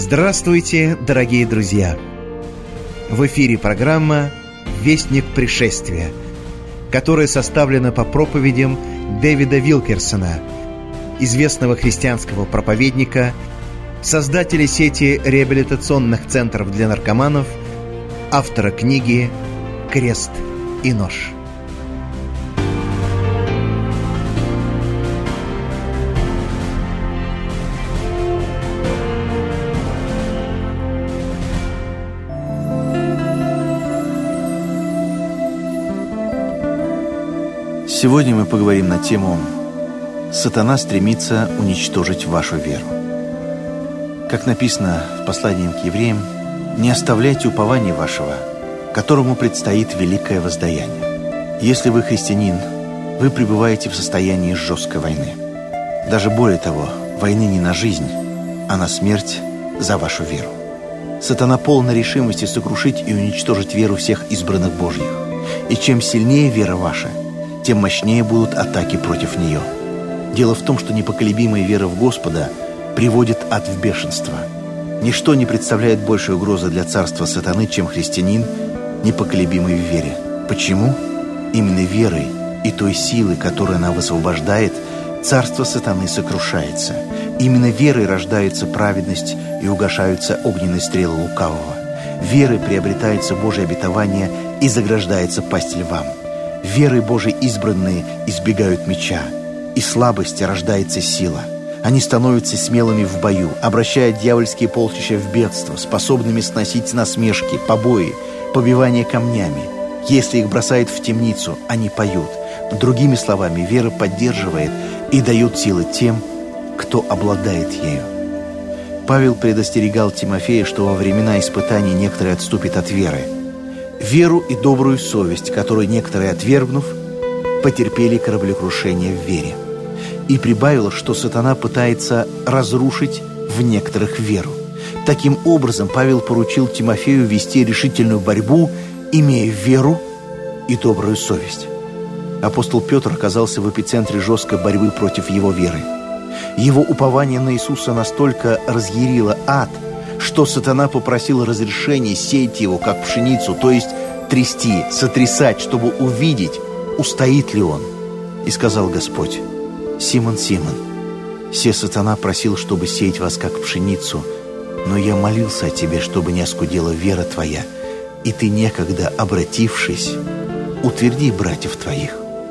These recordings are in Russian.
Здравствуйте, дорогие друзья! В эфире программа «Вестник пришествия», которая составлена по проповедям Дэвида Вилкерсона, известного христианского проповедника, создателя сети реабилитационных центров для наркоманов, автора книги «Крест и нож». Сегодня мы поговорим на тему «Сатана стремится уничтожить вашу веру». Как написано в послании к евреям, «Не оставляйте упования вашего, которому предстоит великое воздаяние». Если вы христианин, вы пребываете в состоянии жесткой войны. Даже более того, войны не на жизнь, а на смерть за вашу веру. Сатана полон решимости сокрушить и уничтожить веру всех избранных Божьих. И чем сильнее вера ваша, тем мощнее будут атаки против нее. Дело в том, что непоколебимая вера в Господа приводит ад в бешенство. Ничто не представляет большей угрозы для царства сатаны, чем христианин, непоколебимый в вере. Почему? Именно верой и той силой, которую она высвобождает, царство сатаны сокрушается. Именно верой рождается праведность и угашаются огненные стрелы лукавого. Верой приобретается Божье обетование и заграждается пасть львам. Верой Божией избранные избегают меча. Из слабости рождается сила. Они становятся смелыми в бою, обращая дьявольские полчища в бегство, способными сносить насмешки, побои, побивание камнями. Если их бросают в темницу, они поют. Другими словами, вера поддерживает и дает силы тем, кто обладает ею. Павел предостерегал Тимофея, что во времена испытаний некоторые отступят от веры. Веру и добрую совесть, которую некоторые, отвергнув, потерпели кораблекрушение в вере. И прибавил, что сатана пытается разрушить в некоторых веру. Таким образом, Павел поручил Тимофею вести решительную борьбу, имея веру и добрую совесть. Апостол Петр оказался в эпицентре жесткой борьбы против его веры. Его упование на Иисуса настолько разъярило ад, что сатана попросил разрешения сеять его, как пшеницу, то есть трясти, сотрясать, чтобы увидеть, устоит ли он. И сказал Господь: «Симон, Симон, се сатана просил, чтобы сеять вас, как пшеницу, но я молился о тебе, чтобы не оскудела вера твоя, и ты, некогда обратившись, утверди братьев твоих».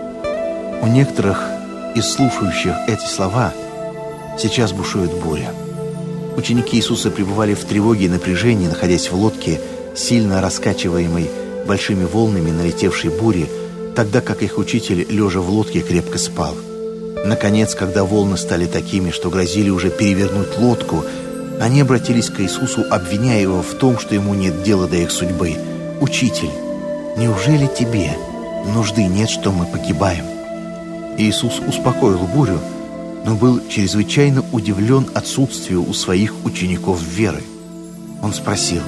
У некоторых из слушающих эти слова сейчас бушует буря. Ученики Иисуса пребывали в тревоге и напряжении, находясь в лодке, сильно раскачиваемой большими волнами налетевшей бури, тогда как их учитель, лежа в лодке, крепко спал. Наконец, когда волны стали такими, что грозили уже перевернуть лодку, они обратились к Иисусу, обвиняя его в том, что ему нет дела до их судьбы. «Учитель, неужели тебе нужды нет, что мы погибаем?» Иисус успокоил бурю, но был чрезвычайно удивлен отсутствию у своих учеников веры. Он спросил: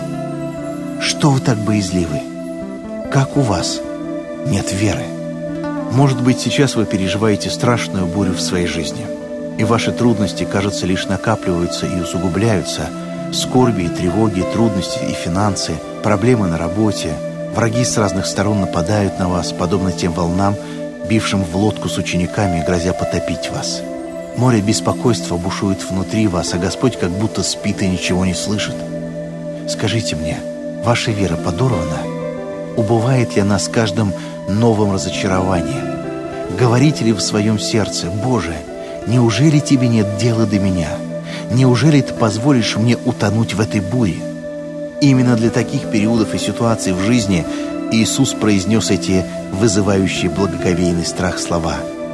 «Что вы так боязливы? Как у вас нет веры?» Может быть, сейчас вы переживаете страшную бурю в своей жизни, и ваши трудности, кажется, лишь накапливаются и усугубляются. Скорби и тревоги, трудности и финансы, проблемы на работе, враги с разных сторон нападают на вас, подобно тем волнам, бившим в лодку с учениками, грозя потопить вас. Море беспокойства бушует внутри вас, а Господь как будто спит и ничего не слышит. Скажите мне, ваша вера подорвана? Убывает ли она с каждым новым разочарованием? Говорите ли в своем сердце: «Боже, неужели тебе нет дела до меня? Неужели ты позволишь мне утонуть в этой буре?» Именно для таких периодов и ситуаций в жизни Иисус произнес эти вызывающие благоговейный страх слова.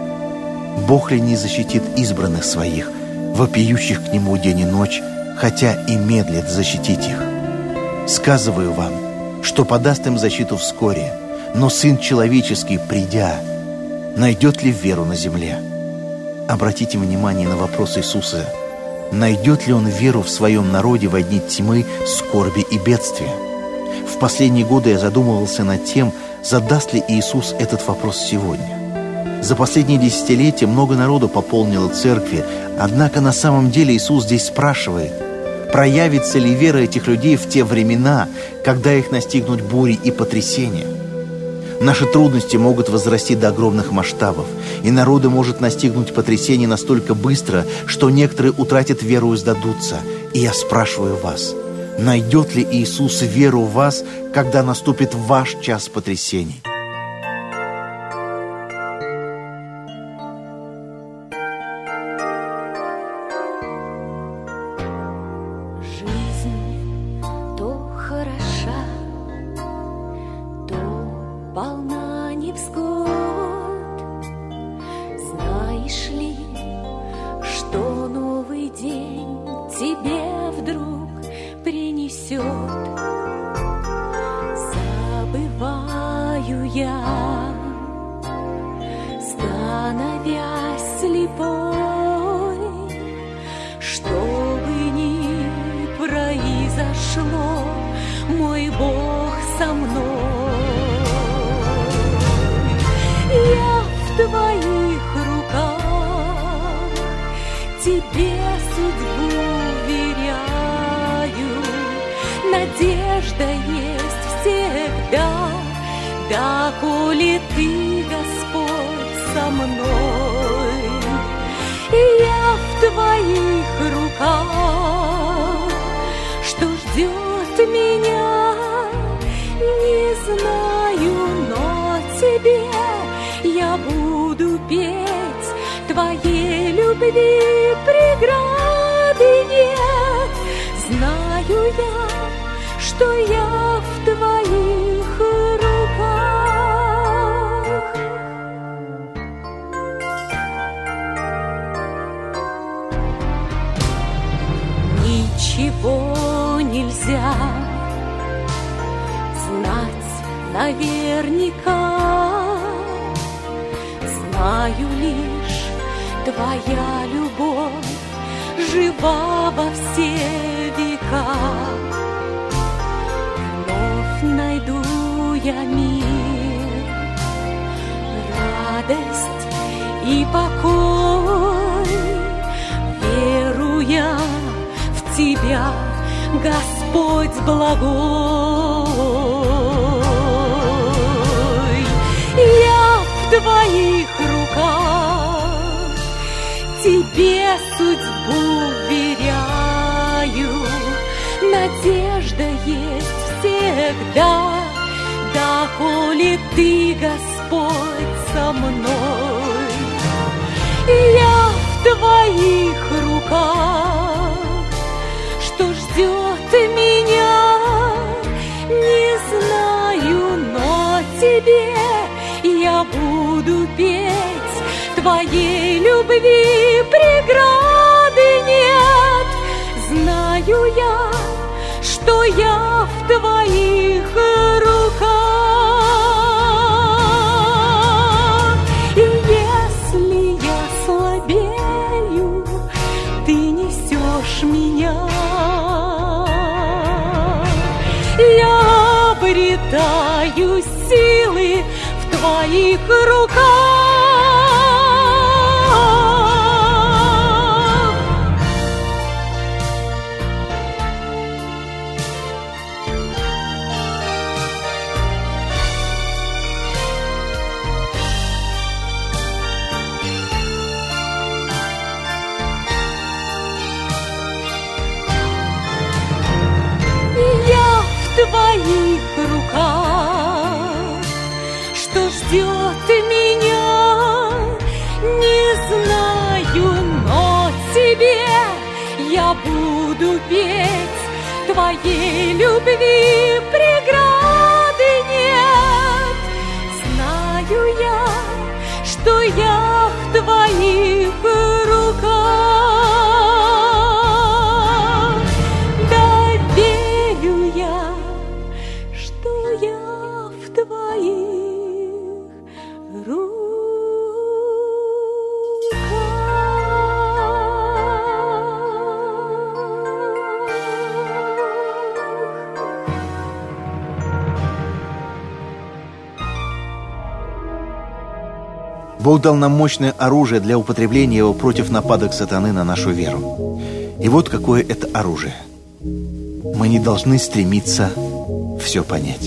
Бог ли не защитит избранных своих, вопиющих к Нему день и ночь, хотя и медлит защитить их? Сказываю вам, что подаст им защиту вскоре, но Сын Человеческий, придя, найдет ли веру на земле? Обратите внимание на вопрос Иисуса: найдет ли Он веру в своем народе в дни тьмы, скорби и бедствия? В последние годы я задумывался над тем, задаст ли Иисус этот вопрос сегодня. За последние десятилетия много народу пополнило церкви, однако на самом деле Иисус здесь спрашивает: Проявится ли вера этих людей в те времена, когда их настигнут бури и потрясения? Наши трудности могут возрасти до огромных масштабов, и народы может настигнуть потрясение настолько быстро, что некоторые утратят веру и сдадутся. И я спрашиваю вас, найдет ли Иисус веру в вас, когда наступит ваш час потрясений? Мой Бог со мной. Я в Твоих руках, Тебе судьбу веряю. Надежда есть всегда, доколе Ты, Господь, со мной. Я в Твоих руках, что ждет меня, не знаю, но Тебе я буду петь. Твоей любви преграды нет. Знаю я, что я в Твоих руках. Ничего нельзя знать наверняка. Знаю лишь, Твоя любовь жива во все века. Вновь найду я мир, радость и покой, веруя в Тебя, Господь благой. Я в Твоих руках, Тебе судьбу веряю. Надежда есть всегда, доколе Ты, Господь, со мной. Я в Твоих руках, что ждет меня, не знаю, но Тебе я буду петь. Твоей любви преграды нет. Знаю я, что я в Твоих руках. И если я слабею, Ты несешь меня. Я обретаю силы в Твоих руках. В Твоих руках, что ждет меня, не знаю, но Тебе я буду петь. Твоей любви преграды нет. Знаю я, что я в Твоих руках. Бог дал нам мощное оружие для употребления его против нападок сатаны на нашу веру. И вот какое это оружие. мы не должны стремиться все понять.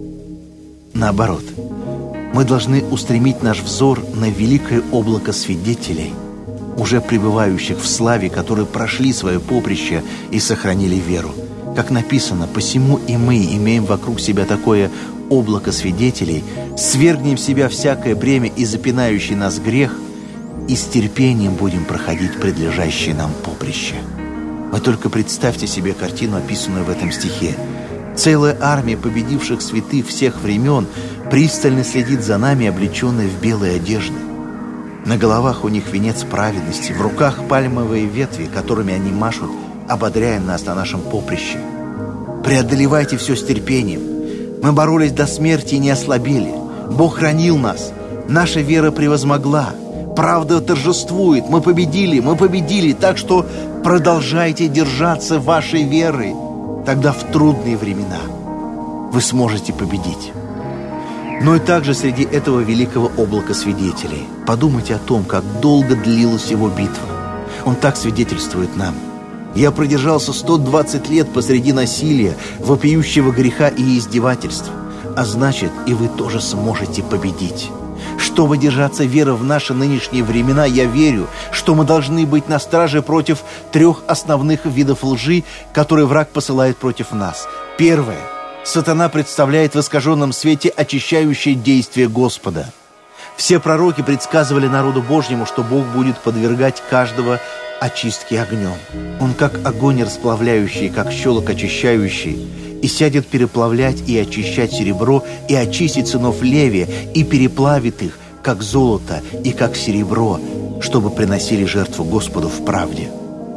Наоборот, мы должны устремить наш взор на великое облако свидетелей, уже пребывающих в славе, которые прошли свое поприще и сохранили веру. Как написано: «Посему и мы имеем вокруг себя такое облако свидетелей, свергнем в себя всякое бремя и запинающий нас грех, и с терпением будем проходить предлежащее нам поприще». Вы только представьте себе картину, описанную в этом стихе. Целая армия победивших святых всех времен пристально следит за нами, облеченная в белые одежды. На головах у них венец праведности, в руках пальмовые ветви, которыми они машут, ободряя нас на нашем поприще. Преодолевайте все с терпением. Мы боролись до смерти и не ослабели. Бог хранил нас. Наша вера превозмогла. Правда торжествует. Мы победили. Так что продолжайте держаться вашей веры. Тогда в трудные времена вы сможете победить. Но и также среди этого великого облака свидетелей подумайте о том, как долго длилась его битва. Он так свидетельствует нам: «Я продержался 120 лет посреди насилия, вопиющего греха и издевательств. А значит, и вы тоже сможете победить». Чтобы держаться веры в наши нынешние времена, я верю, что мы должны быть на страже против 3 основных видов лжи, которые враг посылает против нас. Первое. Сатана представляет в искаженном свете очищающее действие Господа. Все пророки предсказывали народу Божьему, что Бог будет подвергать каждого очистке огнем. Он как огонь расплавляющий, как щелок очищающий, и сядет переплавлять и очищать серебро, и очистит сынов Левия, и переплавит их, как золото и как серебро, чтобы приносили жертву Господу в правде.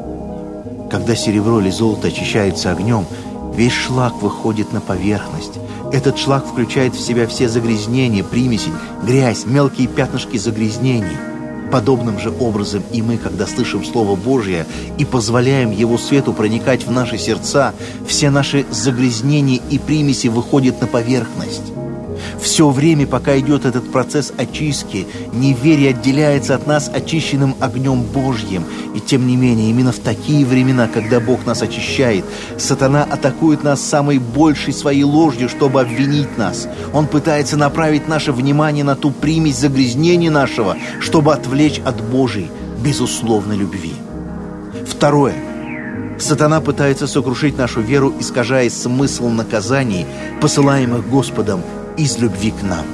Когда серебро или золото очищается огнем, весь шлак выходит на поверхность. Этот шлак включает в себя все загрязнения, примеси, грязь, мелкие пятнышки загрязнений. Подобным же образом и мы, когда слышим Слово Божье и позволяем Его свету проникать в наши сердца, все наши загрязнения и примеси выходят на поверхность. Все время, пока идет этот процесс очистки, неверие отделяется от нас очищенным огнем Божьим. И тем не менее, именно в такие времена, когда Бог нас очищает, сатана атакует нас самой большей своей ложью, чтобы обвинить нас. Он пытается направить наше внимание на ту примесь загрязнения нашего, чтобы отвлечь от Божьей безусловной любви. Второе. Сатана пытается сокрушить нашу веру, искажая смысл наказаний, посылаемых Господом из любви к нам.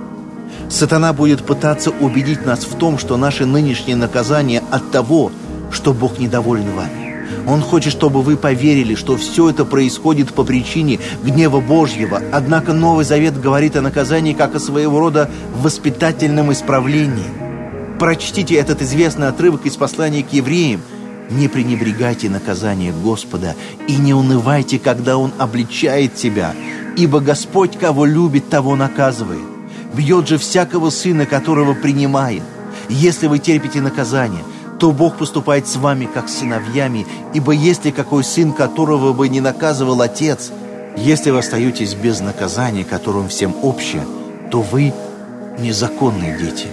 Сатана будет пытаться убедить нас в том, что наше нынешнее наказание от того, что Бог недоволен вами. Он хочет, чтобы вы поверили, что все это происходит по причине гнева Божьего. Однако Новый Завет говорит о наказании как о своего рода воспитательном исправлении. Прочтите этот известный отрывок из послания к евреям. «Не пренебрегайте наказание Господа и не унывайте, когда Он обличает тебя, ибо Господь, кого любит, того наказывает. Бьет же всякого сына, которого принимает. Если вы терпите наказание, то Бог поступает с вами, как с сыновьями, ибо есть ли какой сын, которого бы не наказывал отец? Если вы остаетесь без наказания, которым всем общее, то вы незаконные дети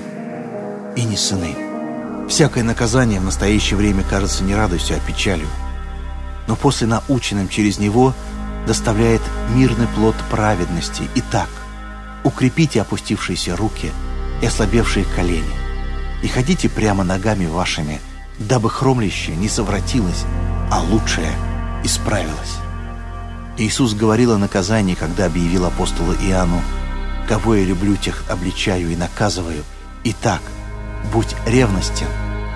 и не сыны». Всякое наказание в настоящее время кажется не радостью, а печалью. Но после наученным через него доставляет мирный плод праведности. Итак, укрепите опустившиеся руки и ослабевшие колени, и ходите прямо ногами вашими, дабы хромлящее не совратилось, а лучшее исправилось. Иисус говорил о наказании, когда объявил апостолу Иоанну: «Кого я люблю, тех обличаю и наказываю. Итак, будь ревностен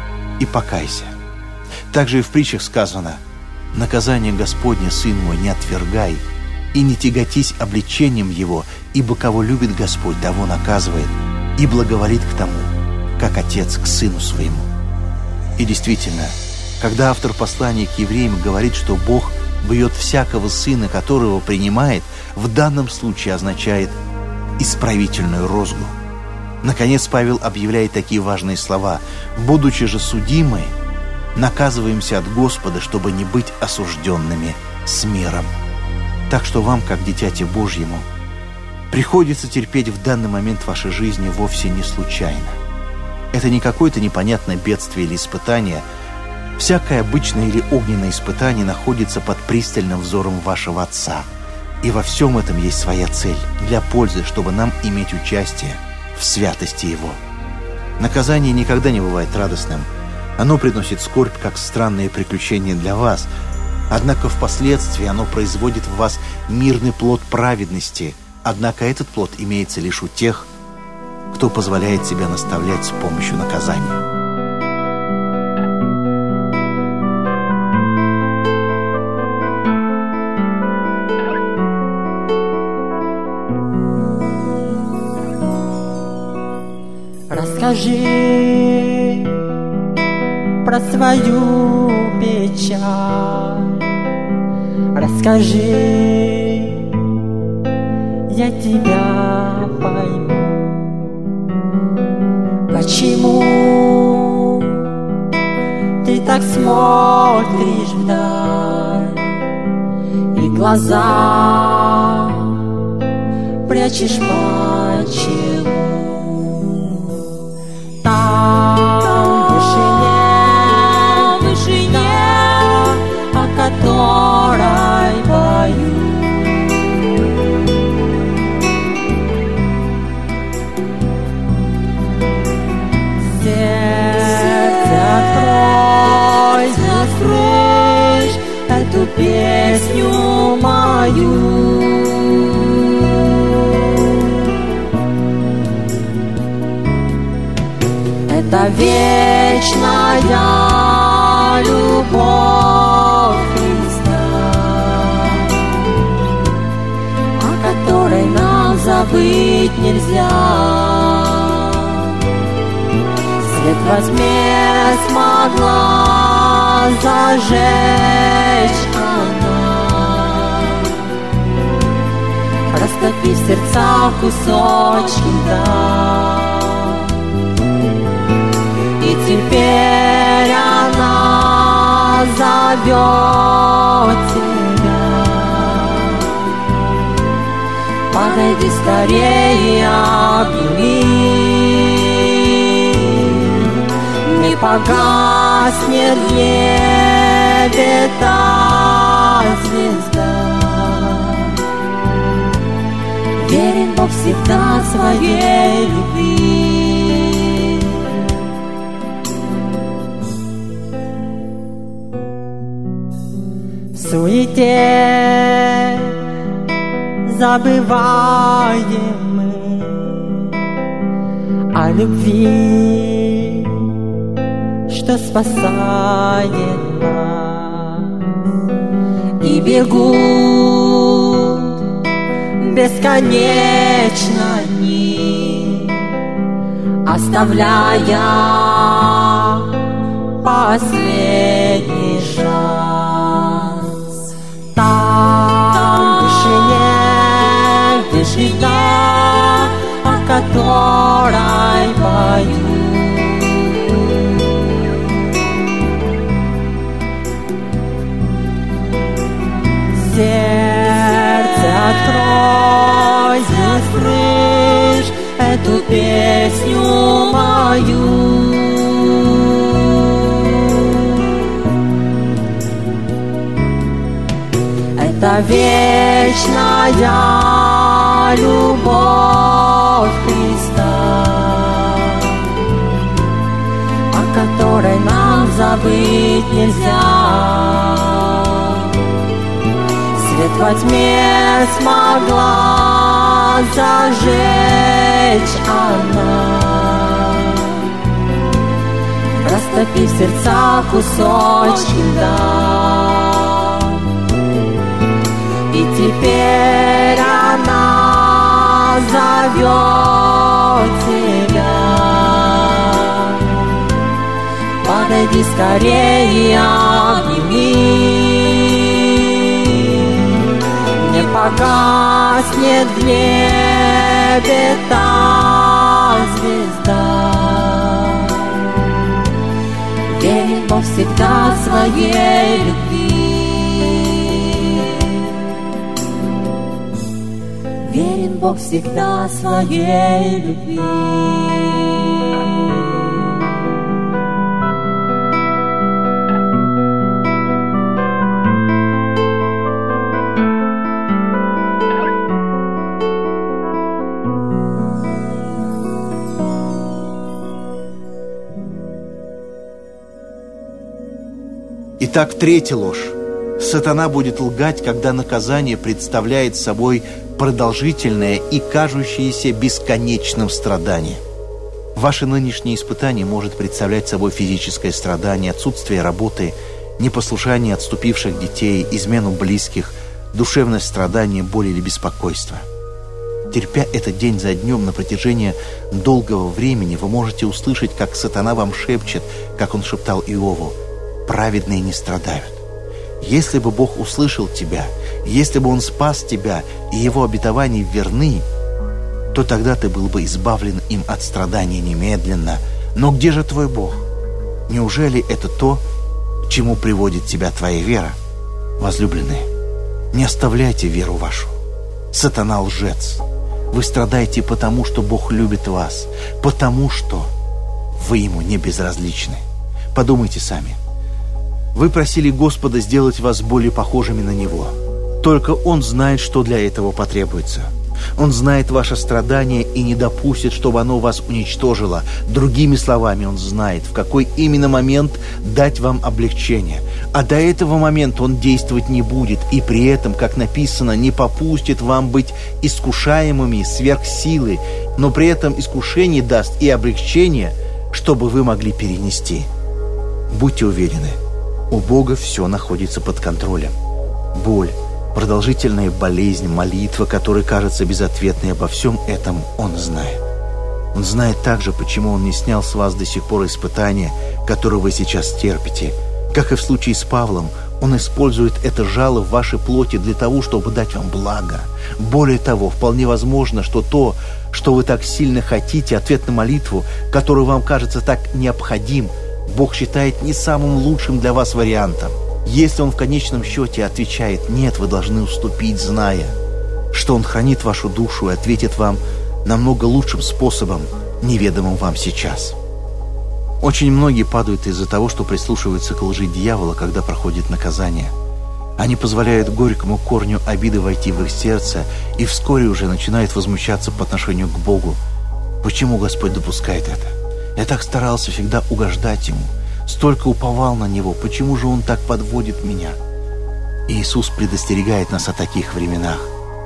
и покайся». Также и в притчах сказано: «Наказание Господне, сын мой, не отвергай, и не тяготись обличением его, ибо кого любит Господь, того наказывает, и благоволит к тому, как отец к сыну своему». И действительно, когда автор послания к евреям говорит, что Бог бьет всякого сына, которого принимает, в данном случае означает исправительную розгу. Наконец, Павел объявляет такие важные слова: «Будучи же судимы, наказываемся от Господа, чтобы не быть осужденными с миром». Так что вам, как дитяти Божьему, приходится терпеть в данный момент вашей жизни вовсе не случайно. Это не какое-то непонятное бедствие или испытание, Всякое обычное или огненное испытание находится под пристальным взором вашего Отца. И во всем этом есть своя цель, для пользы, чтобы нам иметь участие в святости Его. Наказание никогда не бывает радостным. Оно приносит скорбь, как странные приключения для вас. Однако впоследствии оно производит в вас мирный плод праведности. Однако этот плод имеется лишь у тех, кто позволяет себя наставлять с помощью наказания. Расскажи про свою печаль, расскажи, я тебя пойму. Почему ты так смотришь вдаль и глаза прячешь почему? Которой пою. Сердце открой, слышь эту песню мою. Это вечная любовь Христа, о которой нам забыть нельзя. Свет во тьме смогла зажечь она, растопив в сердцах кусочки льда. И теперь она зовет тебя. Подойди скорее, обними. Не погаснет в небе та звезда. Верен Бог всегда своей любви. В суете забываем мы о любви, что спасает нас, и бегут бесконечно дни, оставляя последний шанс. Там в тишине, где жена, о которой пою. Сердце открой, слышь эту песню мою. Это вечная любовь Христа, о которой нам забыть нельзя. Свет во тьме смогла зажечь она, растопив в сердцах кусочки льда. И теперь она зовет тебя. Подойди скорее, обними. Не погаснет в небе та звезда. Верен Бог всегда своей любви. Верен Бог всегда своей любви. Итак, третья ложь. Сатана будет лгать, когда наказание представляет собой продолжительное и кажущееся бесконечным страдание. Ваше нынешнее испытание может представлять собой физическое страдание, отсутствие работы, непослушание отступивших детей, измену близких, душевное страдание, боль или беспокойство. Терпя это день за днем на протяжении долгого времени, вы можете услышать, как сатана вам шепчет, как он шептал Иову: «Праведные не страдают». Если бы Бог услышал тебя, если бы Он спас тебя, и Его обетования верны, то тогда ты был бы избавлен им от страдания немедленно. Но где же твой Бог? Неужели это то, к чему приводит тебя твоя вера? Возлюбленные, не оставляйте веру вашу. Сатана лжец. Вы страдаете потому, что Бог любит вас, потому что вы Ему не безразличны. Подумайте сами. Вы просили Господа сделать вас более похожими на Него. Только Он знает, что для этого потребуется. Он знает ваше страдание и не допустит, чтобы оно вас уничтожило. Другими словами, Он знает, в какой именно момент дать вам облегчение. А до этого момента Он действовать не будет, и при этом, как написано, не попустит вам быть искушаемыми сверх силы, но при этом искушение даст и облегчение, чтобы вы могли перенести. Будьте уверены, у Бога все находится под контролем. Боль, продолжительная болезнь, молитва, которая кажется безответной, обо всем этом Он знает. Он знает также, почему Он не снял с вас до сих пор испытания, которые вы сейчас терпите. Как и в случае с Павлом, Он использует это жало в вашей плоти для того, чтобы дать вам благо. Более того, вполне возможно, что то, что вы так сильно хотите, ответ на молитву, который вам кажется так необходим, Бог считает не самым лучшим для вас вариантом. Если Он в конечном счете отвечает «нет», вы должны уступить, зная, что Он хранит вашу душу и ответит вам намного лучшим способом, неведомым вам сейчас. Очень многие падают из-за того, что прислушиваются к лжи дьявола, когда проходит наказание. Они позволяют горькому корню обиды войти в их сердце и вскоре уже начинают возмущаться по отношению к Богу. Почему Господь допускает это? Я так старался всегда угождать Ему, столько уповал на Него, почему же Он так подводит меня? И Иисус предостерегает нас о таких временах.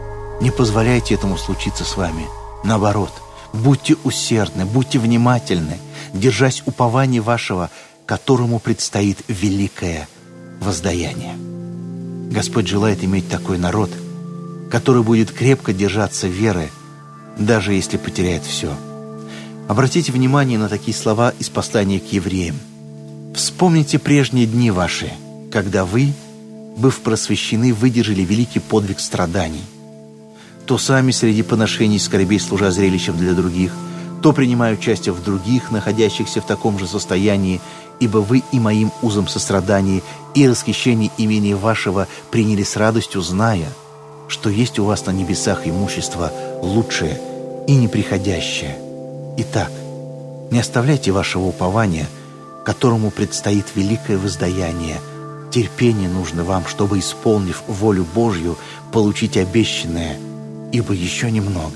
Не позволяйте этому случиться с вами. Наоборот, будьте усердны, будьте внимательны, держась упования вашего, которому предстоит великое воздаяние. Господь желает иметь такой народ, который будет крепко держаться веры, даже если потеряет все. Обратите внимание на такие слова из послания к евреям. «Вспомните прежние дни ваши, когда вы, быв просвещены, выдержали великий подвиг страданий. То сами среди поношений и скорбей служа зрелищем для других, то принимая участие в других, находящихся в таком же состоянии, ибо вы и моим узом сострадания и расхищение имени вашего приняли с радостью, зная, что есть у вас на небесах имущество лучшее и неприходящее. Итак, не оставляйте вашего упования, которому предстоит великое воздаяние. Терпение нужно вам, чтобы, исполнив волю Божью, получить обещанное, ибо еще немного,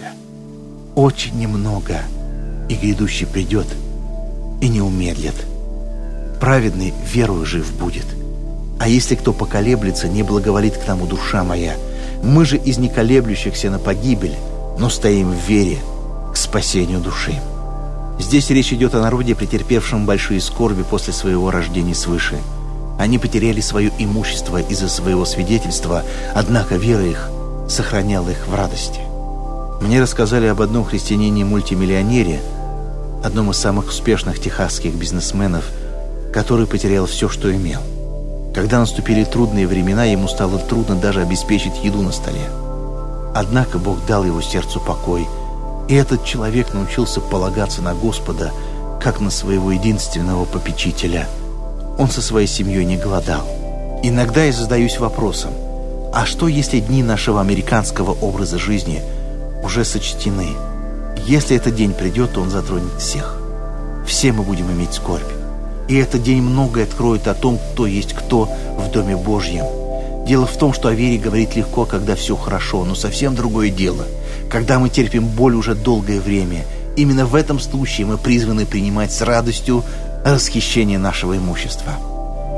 очень немного, и грядущий придет, и не умедлит. Праведный верою жив будет. А если кто поколеблется, не благоволит к тому душа моя. Мы же из неколеблющихся на погибель, но стоим в вере к спасению души». Здесь речь идет о народе, претерпевшем большие скорби после своего рождения свыше. Они потеряли свое имущество из-за своего свидетельства, однако вера их сохраняла их в радости. Мне рассказали об одном христианине-мультимиллионере, одном из самых успешных техасских бизнесменов, который потерял все, что имел. Когда наступили трудные времена, ему стало трудно даже обеспечить еду на столе. Однако Бог дал его сердцу покой, и этот человек научился полагаться на Господа, как на своего единственного попечителя. Он со своей семьей не голодал. Иногда я задаюсь вопросом, а что, если дни нашего американского образа жизни уже сочтены? Если этот день придет, то он затронет всех. Все мы будем иметь скорбь. И этот день многое откроет о том, кто есть кто в Доме Божьем. Дело в том, что о вере говорить легко, когда все хорошо, но совсем другое дело, когда мы терпим боль уже долгое время. Именно в этом случае мы призваны принимать с радостью расхищение нашего имущества.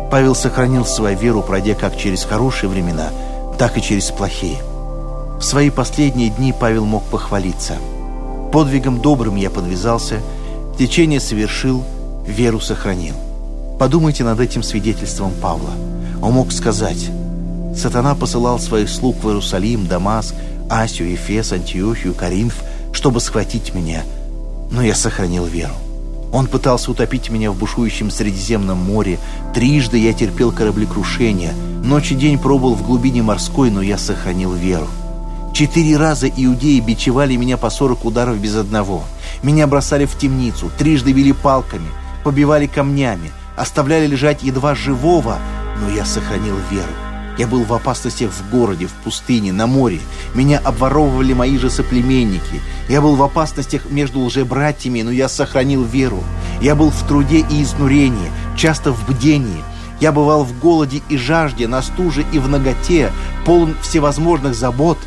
Павел сохранил свою веру, пройдя как через хорошие времена, так и через плохие. В свои последние дни Павел мог похвалиться: подвигом добрым я подвязался, течение совершил, веру сохранил. Подумайте над этим свидетельством Павла. Он мог сказать: сатана посылал своих слуг в Иерусалим, Дамаск, Асию, Ефес, Антиохию, Коринф, чтобы схватить меня, но я сохранил веру. Он пытался утопить меня в бушующем Средиземном море. Трижды я терпел кораблекрушение. Ночь и день пробыл в глубине морской, но я сохранил веру. 4 раза иудеи бичевали меня по 40 ударов без одного. Меня бросали в темницу, трижды били палками, побивали камнями, оставляли лежать едва живого, но я сохранил веру. Я был в опасностях в городе, в пустыне, на море. Меня обворовывали мои же соплеменники. Я был в опасностях между лжебратьями, но я сохранил веру. Я был в труде и изнурении, часто в бдении. Я бывал в голоде и жажде, на стуже и в наготе, полон всевозможных забот,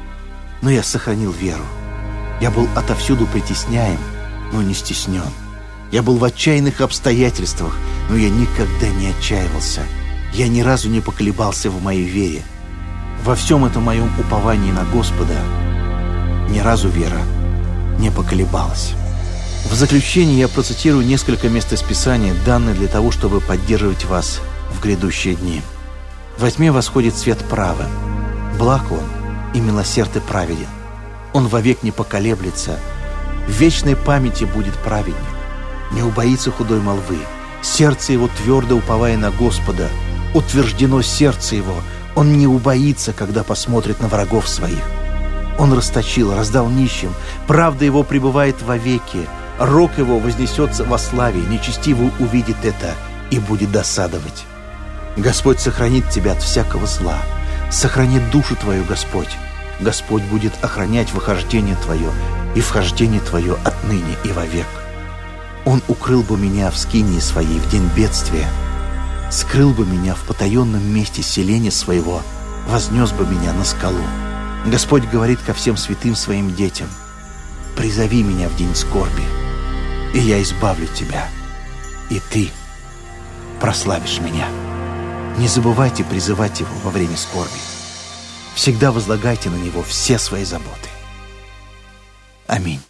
но я сохранил веру. Я был отовсюду притесняем, но не стеснен. Я был в отчаянных обстоятельствах, но я никогда не отчаивался. Я ни разу не поколебался в моей вере. Во всем этом моем уповании на Господа ни разу вера не поколебалась. В заключение я процитирую несколько мест из Писания, данные для того, чтобы поддерживать вас в грядущие дни. «Во тьме восходит свет правы. Благ он и милосерд и праведен. Он вовек не поколеблется. В вечной памяти будет праведник. Не убоится худой молвы. Сердце его твердо уповая на Господа. Утверждено сердце его. Он не убоится, когда посмотрит на врагов своих. Он расточил, раздал нищим. Правда его пребывает вовеки. Рог его вознесется во славе. Нечестивый увидит это и будет досадовать. Господь сохранит тебя от всякого зла. Сохранит душу твою Господь. Господь будет охранять выхождение твое и вхождение твое отныне и вовек. Он укрыл бы меня в скинии своей в день бедствия, скрыл бы меня в потаенном месте селения своего, вознес бы меня на скалу. Господь говорит ко всем святым своим детям: призови меня в день скорби, и я избавлю тебя, и ты прославишь меня. Не забывайте призывать его во время скорби. Всегда возлагайте на него все свои заботы. Аминь.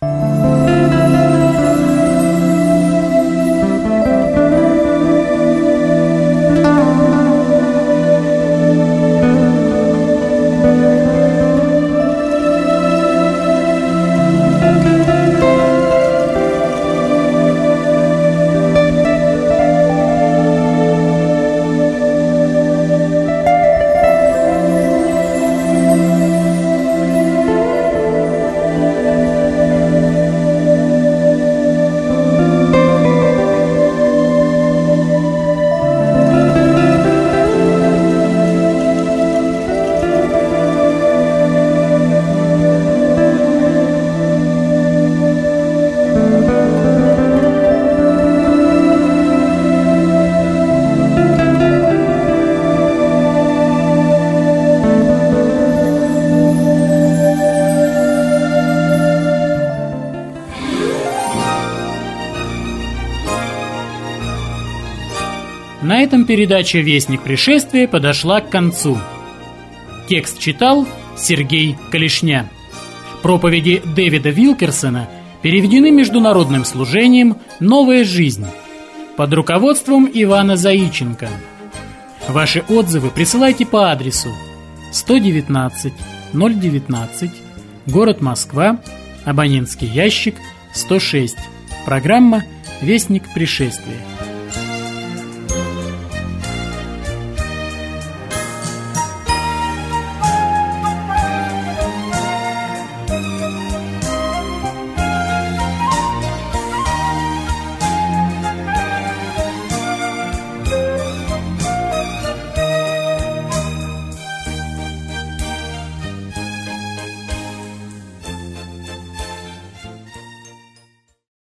На этом передача «Вестник пришествия» подошла к концу. Текст читал Сергей Калишня. Проповеди Дэвида Вилкерсона переведены Международным служением «Новая жизнь» под руководством Ивана Заиченко. Ваши отзывы присылайте по адресу 119 019, город Москва, абонентский ящик 106, программа «Вестник пришествия».